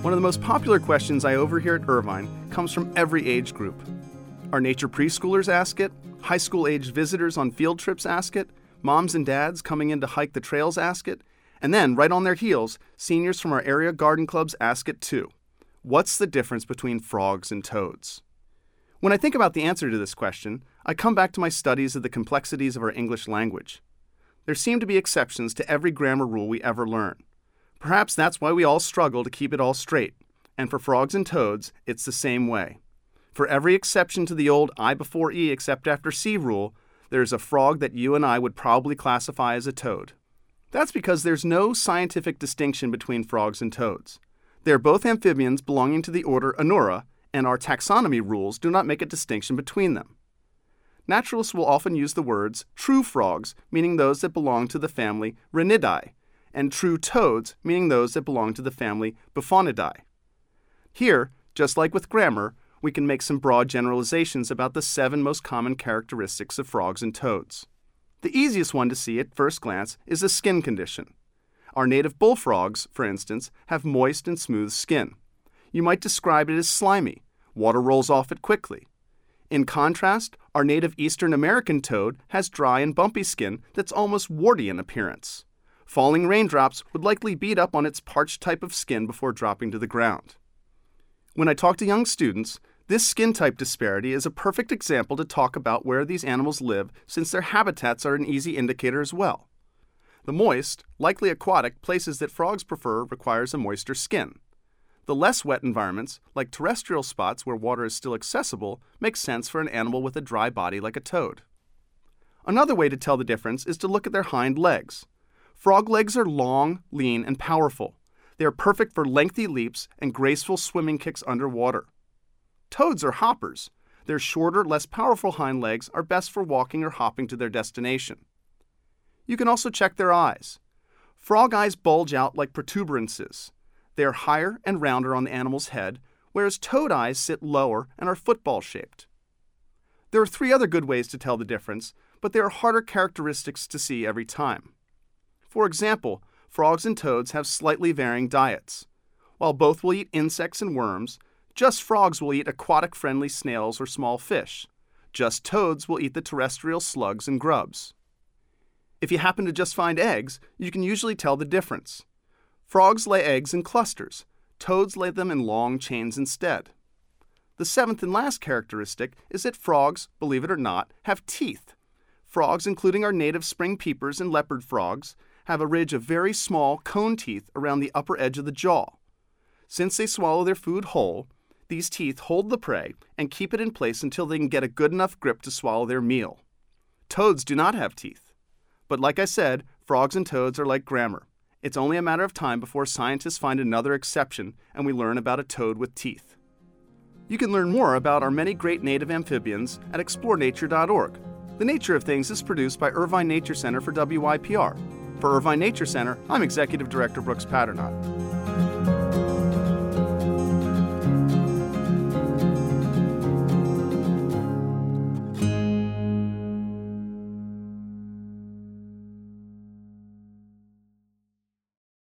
One of the most popular questions I overhear at Irvine comes from every age group. Our nature preschoolers ask it, high school-aged visitors on field trips ask it, moms and dads coming in to hike the trails ask it, and then, right on their heels, seniors from our area garden clubs ask it too. What's the difference between frogs and toads? When I think about the answer to this question, I come back to my studies of the complexities of our English language. There seem to be exceptions to every grammar rule we ever learn. Perhaps that's why we all struggle to keep it all straight, and for frogs and toads, it's the same way. For every exception to the old I before E except after C rule, there's a frog that you and I would probably classify as a toad. That's because there's no scientific distinction between frogs and toads. They are both amphibians belonging to the order Anura, and our taxonomy rules do not make a distinction between them. Naturalists will often use the words true frogs, meaning those that belong to the family Rhinidae, and true toads, meaning those that belong to the family Buffonidae. Here, just like with grammar, we can make some broad generalizations about the 7 most common characteristics of frogs and toads. The easiest one to see at first glance is a skin condition. Our native bullfrogs, for instance, have moist and smooth skin. You might describe it as slimy. Water rolls off it quickly. In contrast, our native Eastern American toad has dry and bumpy skin that's almost warty in appearance. Falling raindrops would likely beat up on its parched type of skin before dropping to the ground. When I talk to young students, this skin type disparity is a perfect example to talk about where these animals live, since their habitats are an easy indicator as well. The moist, likely aquatic, places that frogs prefer requires a moister skin. The less wet environments, like terrestrial spots where water is still accessible, make sense for an animal with a dry body like a toad. Another way to tell the difference is to look at their hind legs. Frog legs are long, lean, and powerful. They are perfect for lengthy leaps and graceful swimming kicks underwater. Toads are hoppers. Their shorter, less powerful hind legs are best for walking or hopping to their destination. You can also check their eyes. Frog eyes bulge out like protuberances. They are higher and rounder on the animal's head, whereas toad eyes sit lower and are football-shaped. There are 3 other good ways to tell the difference, but they are harder characteristics to see every time. For example, frogs and toads have slightly varying diets. While both will eat insects and worms, just frogs will eat aquatic-friendly snails or small fish. Just toads will eat the terrestrial slugs and grubs. If you happen to just find eggs, you can usually tell the difference. Frogs lay eggs in clusters. Toads lay them in long chains instead. The 7th and last characteristic is that frogs, believe it or not, have teeth. Frogs, including our native spring peepers and leopard frogs, have a ridge of very small cone teeth around the upper edge of the jaw. Since they swallow their food whole, these teeth hold the prey and keep it in place until they can get a good enough grip to swallow their meal. Toads do not have teeth. But like I said, frogs and toads are like grammar. It's only a matter of time before scientists find another exception and we learn about a toad with teeth. You can learn more about our many great native amphibians at explorenature.org. The Nature of Things is produced by Irvine Nature Center for WYPR. For Irvine Nature Center, I'm Executive Director Brooks Patternot.